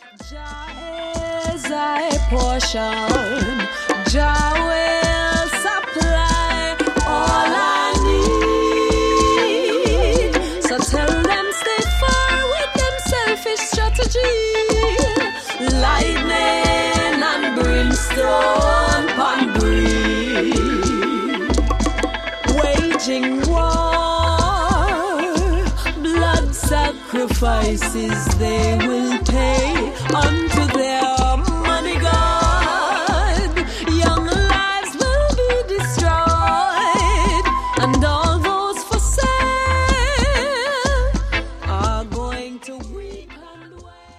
Jah is thy portion. Jah will supply all I need. So tell them stay far with them selfish strategy. Lightning and brimstone upon breeze. Waging war, blood sacrifices they will pay unto their